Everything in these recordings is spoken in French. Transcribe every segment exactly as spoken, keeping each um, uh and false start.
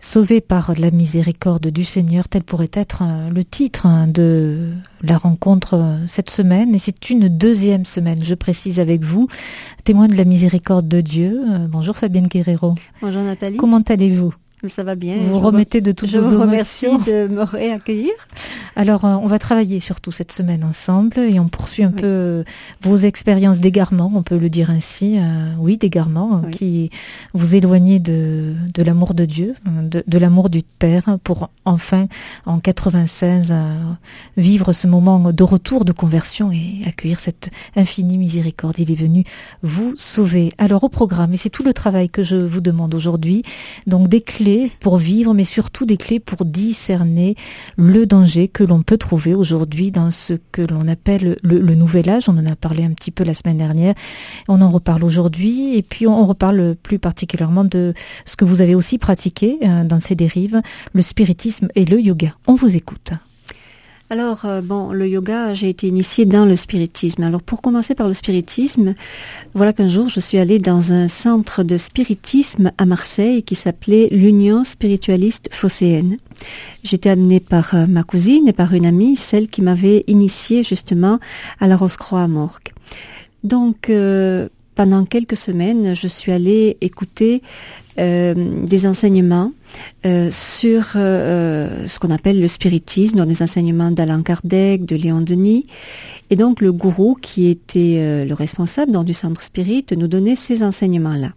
Sauvé par la miséricorde du Seigneur, tel pourrait être le titre de la rencontre cette semaine. Et c'est une deuxième semaine, je précise avec vous, témoin de la miséricorde de Dieu. Bonjour Fabienne Guerrero. Bonjour Nathalie. Comment allez-vous ? Ça va bien. Vous vous remettez de toutes je vos vous émotions. remercie de me réaccueillir. Alors, on va travailler surtout cette semaine ensemble et on poursuit un oui. peu vos expériences d'égarement, on peut le dire ainsi. Euh, oui, d'égarement, oui. qui vous éloignez de, de l'amour de Dieu, de, de l'amour du Père, pour enfin, en quatre-vingt-seize, euh, vivre ce moment de retour, de conversion et accueillir cette infinie miséricorde. Il est venu vous sauver. Alors, au programme, et c'est tout le travail que je vous demande aujourd'hui, donc des clés pour vivre, mais surtout des clés pour discerner le danger que l'on peut trouver aujourd'hui dans ce que l'on appelle le, le nouvel âge. On en a parlé un petit peu la semaine dernière, on en reparle aujourd'hui, et puis on reparle plus particulièrement de ce que vous avez aussi pratiqué euh, dans ces dérives, le spiritisme et le yoga. On vous écoute. Alors, euh, bon, le yoga, j'ai été initiée dans le spiritisme. Alors, pour commencer par le spiritisme, voilà qu'un jour, je suis allée dans un centre de spiritisme à Marseille qui s'appelait l'Union spiritualiste phocéenne. J'étais amenée par euh, ma cousine et par une amie, celle qui m'avait initiée justement à la Rose-Croix à Morques. Donc, euh, pendant quelques semaines, je suis allée écouter Euh, des enseignements euh, sur euh, ce qu'on appelle le spiritisme, donc des enseignements d'Allan Kardec, de Léon Denis. Et donc le gourou, qui était euh, le responsable donc, du centre spirit, nous donnait ces enseignements-là.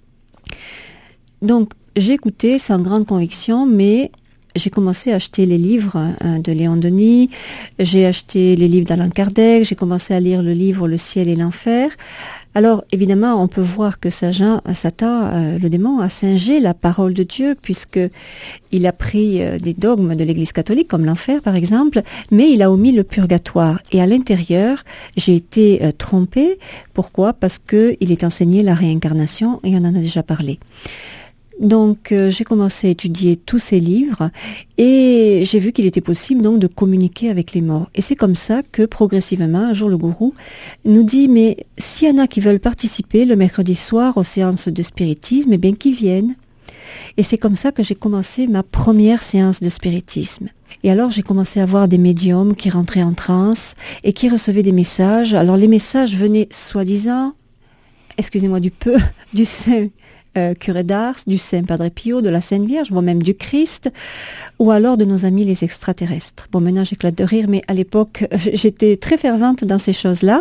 Donc j'ai écouté sans grande conviction, mais j'ai commencé à acheter les livres hein, de Léon Denis, j'ai acheté les livres d'Allan Kardec, j'ai commencé à lire le livre Le ciel et l'enfer. Alors, évidemment, on peut voir que Satan, euh, le démon, a singé la parole de Dieu, puisqu'il a pris euh, des dogmes de l'Église catholique, comme l'enfer, par exemple, mais il a omis le purgatoire. Et à l'intérieur, j'ai été euh, trompée. Pourquoi ? Parce qu'il est enseigné la réincarnation, et on en a déjà parlé. Donc, euh, j'ai commencé à étudier tous ces livres et j'ai vu qu'il était possible donc de communiquer avec les morts. Et c'est comme ça que progressivement, un jour le gourou nous dit, mais s'il y en a qui veulent participer le mercredi soir aux séances de spiritisme, eh bien qu'ils viennent. Et c'est comme ça que j'ai commencé ma première séance de spiritisme. Et alors j'ai commencé à voir des médiums qui rentraient en transe et qui recevaient des messages. Alors les messages venaient soi-disant, excusez-moi du peu, du Saint Euh, curé d'Ars, du Saint Padre Pio, de la Sainte Vierge, ou même du Christ, ou alors de nos amis les extraterrestres. Bon, maintenant j'éclate de rire, mais à l'époque, j'étais très fervente dans ces choses-là.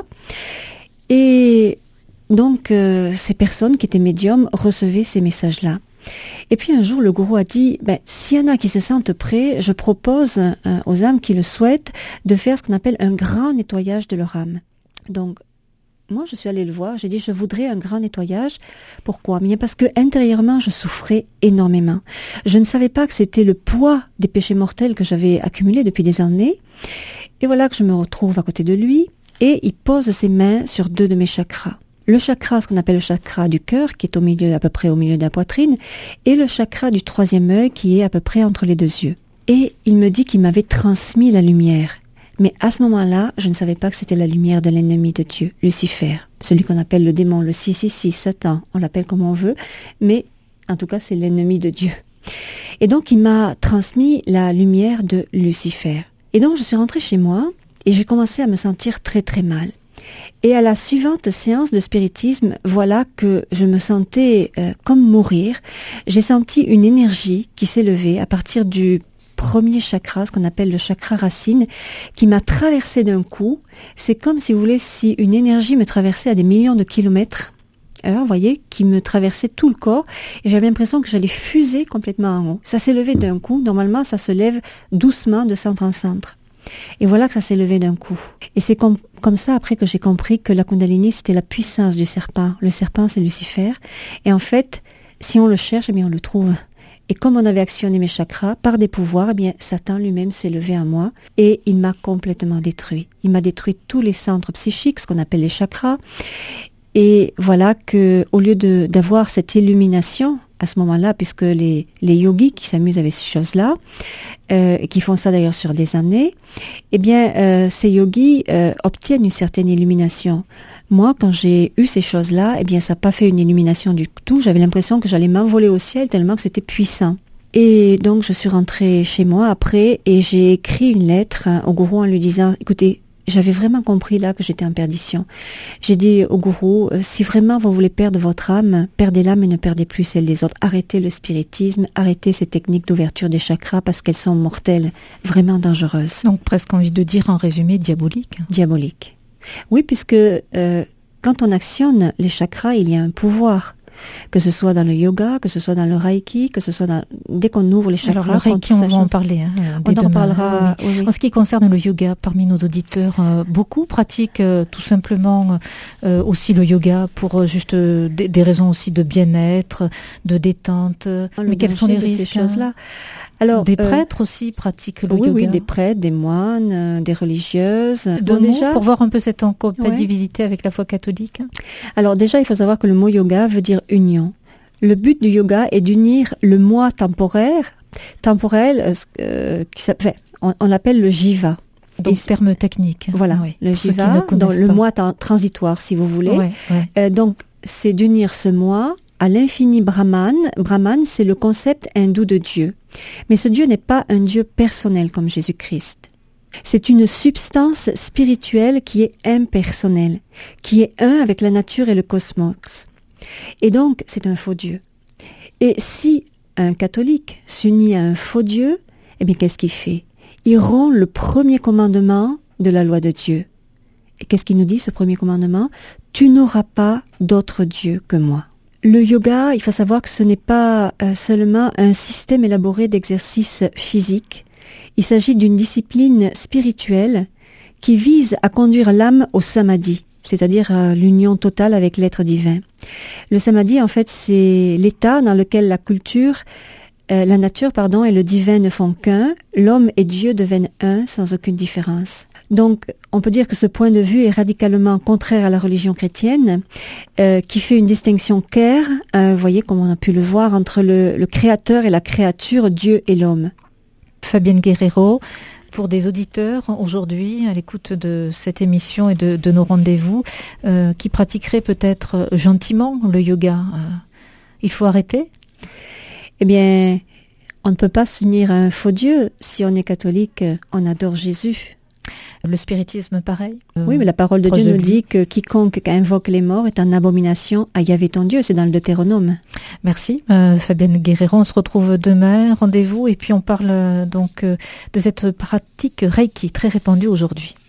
Et donc, euh, ces personnes qui étaient médiums recevaient ces messages-là. Et puis un jour, le gourou a dit, ben, s'il y en a qui se sentent prêts, je propose euh, aux âmes qui le souhaitent de faire ce qu'on appelle un grand nettoyage de leur âme. Donc, moi, je suis allée le voir, j'ai dit, je voudrais un grand nettoyage. Pourquoi ? Bien parce que intérieurement, je souffrais énormément. Je ne savais pas que c'était le poids des péchés mortels que j'avais accumulés depuis des années. Et voilà que je me retrouve à côté de lui et il pose ses mains sur deux de mes chakras. Le chakra, ce qu'on appelle le chakra du cœur, qui est au milieu, à peu près au milieu de la poitrine, et le chakra du troisième œil, qui est à peu près entre les deux yeux. Et il me dit qu'il m'avait transmis la lumière. Mais à ce moment-là, je ne savais pas que c'était la lumière de l'ennemi de Dieu, Lucifer, celui qu'on appelle le démon, le six six six, Satan, on l'appelle comme on veut, mais en tout cas c'est l'ennemi de Dieu. Et donc il m'a transmis la lumière de Lucifer. Et donc je suis rentrée chez moi et j'ai commencé à me sentir très très mal. Et à la suivante séance de spiritisme, voilà que je me sentais euh, comme mourir. J'ai senti une énergie qui s'est levée à partir du premier chakra, ce qu'on appelle le chakra racine, qui m'a traversé d'un coup. C'est comme, si vous voulez, si une énergie me traversait à des millions de kilomètres heure, vous voyez, qui me traversait tout le corps, et j'avais l'impression que j'allais fuser complètement en haut. Ça s'est levé d'un coup. Normalement, ça se lève doucement de centre en centre. Et voilà que ça s'est levé d'un coup. Et c'est comme, comme ça, après, que j'ai compris que la Kundalini, c'était la puissance du serpent. Le serpent, c'est Lucifer. Et en fait, si on le cherche, eh bien, on le trouve. Et comme on avait actionné mes chakras par des pouvoirs, eh bien, Satan lui-même s'est levé à moi et il m'a complètement détruit. Il m'a détruit tous les centres psychiques, ce qu'on appelle les chakras. Et voilà que, au lieu de, d'avoir cette illumination à ce moment-là, puisque les, les yogis qui s'amusent avec ces choses-là, euh, et qui font ça d'ailleurs sur des années, eh bien, euh, ces yogis euh, obtiennent une certaine illumination. Moi, quand j'ai eu ces choses-là, eh bien, ça n'a pas fait une illumination du tout. J'avais l'impression que j'allais m'envoler au ciel tellement que c'était puissant. Et donc, je suis rentrée chez moi après et j'ai écrit une lettre au gourou en lui disant, écoutez, j'avais vraiment compris là que j'étais en perdition. J'ai dit au gourou, euh, si vraiment vous voulez perdre votre âme, perdez-la mais ne perdez plus celle des autres. Arrêtez le spiritisme, arrêtez ces techniques d'ouverture des chakras parce qu'elles sont mortelles, vraiment dangereuses. Donc presque envie de dire en résumé diabolique. Diabolique. Oui, puisque euh, quand on actionne les chakras, il y a un pouvoir. Que ce soit dans le yoga, que ce soit dans le reiki, que ce soit dans... Dès qu'on ouvre les chakras... Alors le reiki, on va en parler. Hein, on en parlera. Oui. Oui, oui. En ce qui concerne le yoga, parmi nos auditeurs, euh, beaucoup pratiquent euh, tout simplement euh, aussi le yoga pour euh, juste euh, des, des raisons aussi de bien-être, de détente. Le Mais quels sont les risques de ces choses-là? Alors, des euh, prêtres aussi pratiquent le oui, yoga. Oui, des prêtres, des moines, euh, des religieuses. Deux mots déjà, pour voir un peu cette incompatibilité ouais. avec la foi catholique. Alors déjà, il faut savoir que le mot yoga veut dire union. Le but du yoga est d'unir le moi temporaire, temporel, euh, qui s'appelle, on, on l'appelle le jiva. Donc, Et terme technique. Voilà, oui, le jiva, donc le moi transitoire, si vous voulez. Ouais, ouais. Euh, donc, c'est d'unir ce moi à l'infini Brahman. Brahman, c'est le concept hindou de Dieu. Mais ce Dieu n'est pas un Dieu personnel comme Jésus-Christ. C'est une substance spirituelle qui est impersonnelle, qui est un avec la nature et le cosmos. Et donc, c'est un faux Dieu. Et si un catholique s'unit à un faux Dieu, eh bien, qu'est-ce qu'il fait? Il rompt le premier commandement de la loi de Dieu. Et qu'est-ce qu'il nous dit, ce premier commandement? Tu n'auras pas d'autre Dieu que moi. Le yoga, il faut savoir que ce n'est pas euh, seulement un système élaboré d'exercices physiques. Il s'agit d'une discipline spirituelle qui vise à conduire l'âme au samadhi, c'est-à-dire euh, l'union totale avec l'être divin. Le samadhi, en fait, c'est l'état dans lequel la culture, euh, la nature, pardon, et le divin ne font qu'un. L'homme et Dieu deviennent un sans aucune différence. Donc, on peut dire que ce point de vue est radicalement contraire à la religion chrétienne, euh, qui fait une distinction claire, euh, vous voyez, comme on a pu le voir, entre le, le créateur et la créature, Dieu et l'homme. Fabienne Guerrero, pour des auditeurs aujourd'hui à l'écoute de cette émission et de, de nos rendez-vous, euh, qui pratiqueraient peut-être gentiment le yoga, euh, il faut arrêter? Eh bien, on ne peut pas s'unir à un faux Dieu. Si on est catholique, on adore Jésus. Le spiritisme, pareil. Euh, oui, mais la parole de Dieu nous dit que quiconque invoque les morts est en abomination à Yahvé ton Dieu. C'est dans le Deutéronome. Merci, euh, Fabienne Guerrero. On se retrouve demain. Rendez-vous. Et puis on parle euh, donc euh, de cette pratique Reiki très répandue aujourd'hui.